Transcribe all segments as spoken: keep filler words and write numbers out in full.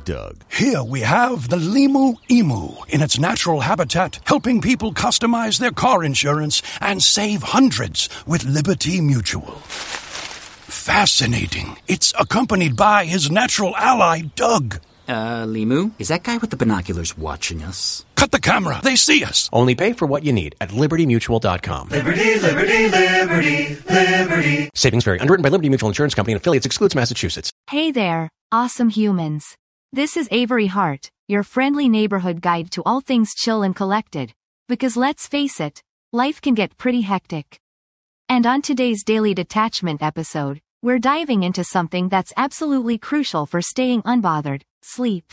Doug. Here we have the Limu Emu in its natural habitat, helping people customize their car insurance and save hundreds with Liberty Mutual. Fascinating. It's accompanied by his natural ally, Doug. Uh, Limu, is that guy with the binoculars watching us? Cut the camera. They see us. Only pay for what you need at liberty mutual dot com. Liberty, liberty, liberty, liberty. Savings vary. Underwritten by Liberty Mutual Insurance Company and affiliates. Excludes Massachusetts. Hey there, awesome humans. This is Avery Hart, your friendly neighborhood guide to all things chill and collected. Because let's face it, life can get pretty hectic. And on today's Daily Detachment episode, we're diving into something that's absolutely crucial for staying unbothered: sleep.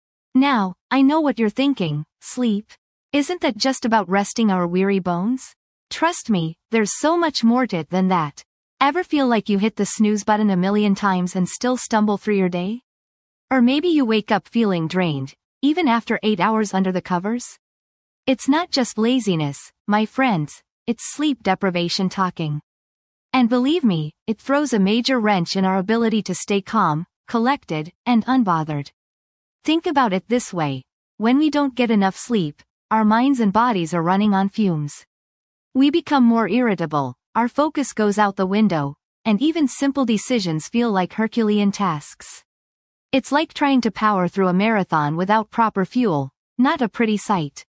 Now, I know what you're thinking. Sleep? Isn't that just about resting our weary bones? Trust me, there's so much more to it than that. Ever feel like you hit the snooze button a million times and still stumble through your day? Or maybe you wake up feeling drained, even after eight hours under the covers? It's not just laziness, my friends, it's sleep deprivation talking. And believe me, it throws a major wrench in our ability to stay calm, collected, and unbothered. Think about it this way. When we don't get enough sleep, our minds and bodies are running on fumes. We become more irritable, our focus goes out the window, and even simple decisions feel like Herculean tasks. It's like trying to power through a marathon without proper fuel, not a pretty sight.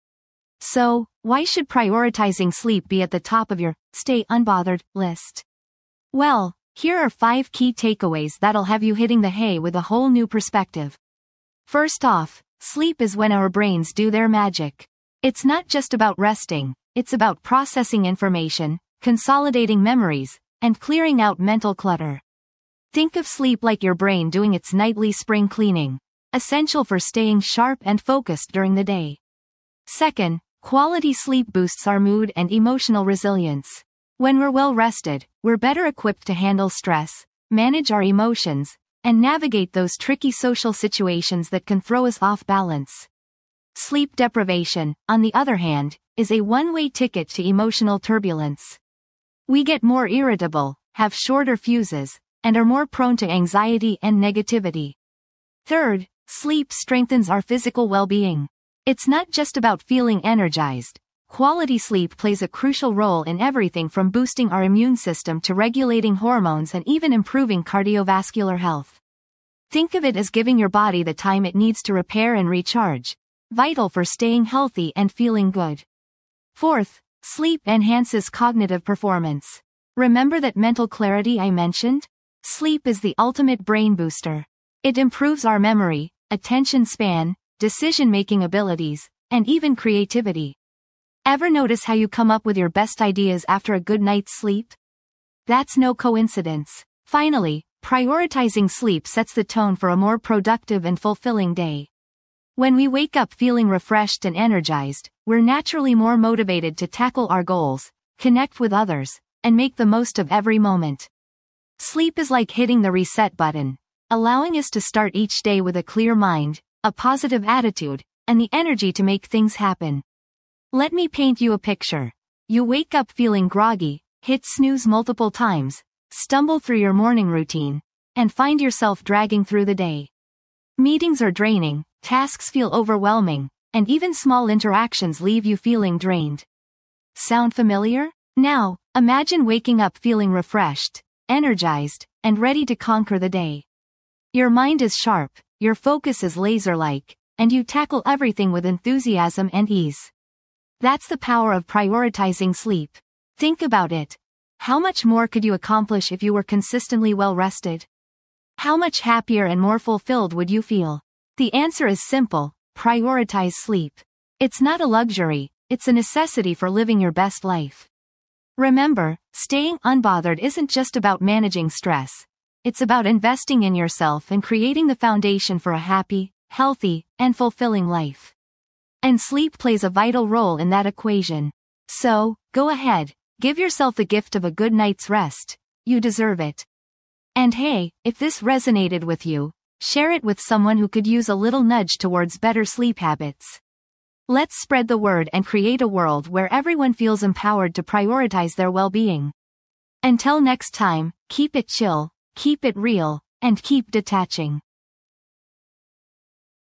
So, why should prioritizing sleep be at the top of your stay unbothered list? Well, here are five key takeaways that'll have you hitting the hay with a whole new perspective. First off, sleep is when our brains do their magic. It's not just about resting, it's about processing information, consolidating memories, and clearing out mental clutter. Think of sleep like your brain doing its nightly spring cleaning, essential for staying sharp and focused during the day. Second, quality sleep boosts our mood and emotional resilience. When we're well rested, we're better equipped to handle stress, manage our emotions, and navigate those tricky social situations that can throw us off balance. Sleep deprivation, on the other hand, is a one-way ticket to emotional turbulence. We get more irritable, have shorter fuses, and are more prone to anxiety and negativity. Third, sleep strengthens our physical well-being. It's not just about feeling energized. Quality sleep plays a crucial role in everything from boosting our immune system to regulating hormones and even improving cardiovascular health. Think of it as giving your body the time it needs to repair and recharge, vital for staying healthy and feeling good. Fourth, sleep enhances cognitive performance. Remember that mental clarity I mentioned? Sleep is the ultimate brain booster. It improves our memory, attention span, decision-making abilities, and even creativity. Ever notice how you come up with your best ideas after a good night's sleep? That's no coincidence. Finally, prioritizing sleep sets the tone for a more productive and fulfilling day. When we wake up feeling refreshed and energized, we're naturally more motivated to tackle our goals, connect with others, and make the most of every moment. Sleep is like hitting the reset button, allowing us to start each day with a clear mind, a positive attitude, and the energy to make things happen. Let me paint you a picture. You wake up feeling groggy, hit snooze multiple times, stumble through your morning routine, and find yourself dragging through the day. Meetings are draining, tasks feel overwhelming, and even small interactions leave you feeling drained. Sound familiar? Now, imagine waking up feeling refreshed, energized, and ready to conquer the day. Your mind is sharp, your focus is laser-like, and you tackle everything with enthusiasm and ease. That's the power of prioritizing sleep. Think about it. How much more could you accomplish if you were consistently well rested? How much happier and more fulfilled would you feel? The answer is simple: prioritize sleep. It's not a luxury, it's a necessity for living your best life. Remember, staying unbothered isn't just about managing stress. It's about investing in yourself and creating the foundation for a happy, healthy, and fulfilling life. And sleep plays a vital role in that equation. So, go ahead, give yourself the gift of a good night's rest. You deserve it. And hey, if this resonated with you, share it with someone who could use a little nudge towards better sleep habits. Let's spread the word and create a world where everyone feels empowered to prioritize their well-being. Until next time, keep it chill, keep it real, and keep detaching.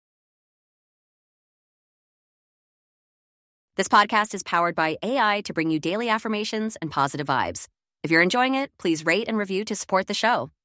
This podcast is powered by A I to bring you daily affirmations and positive vibes. If you're enjoying it, please rate and review to support the show.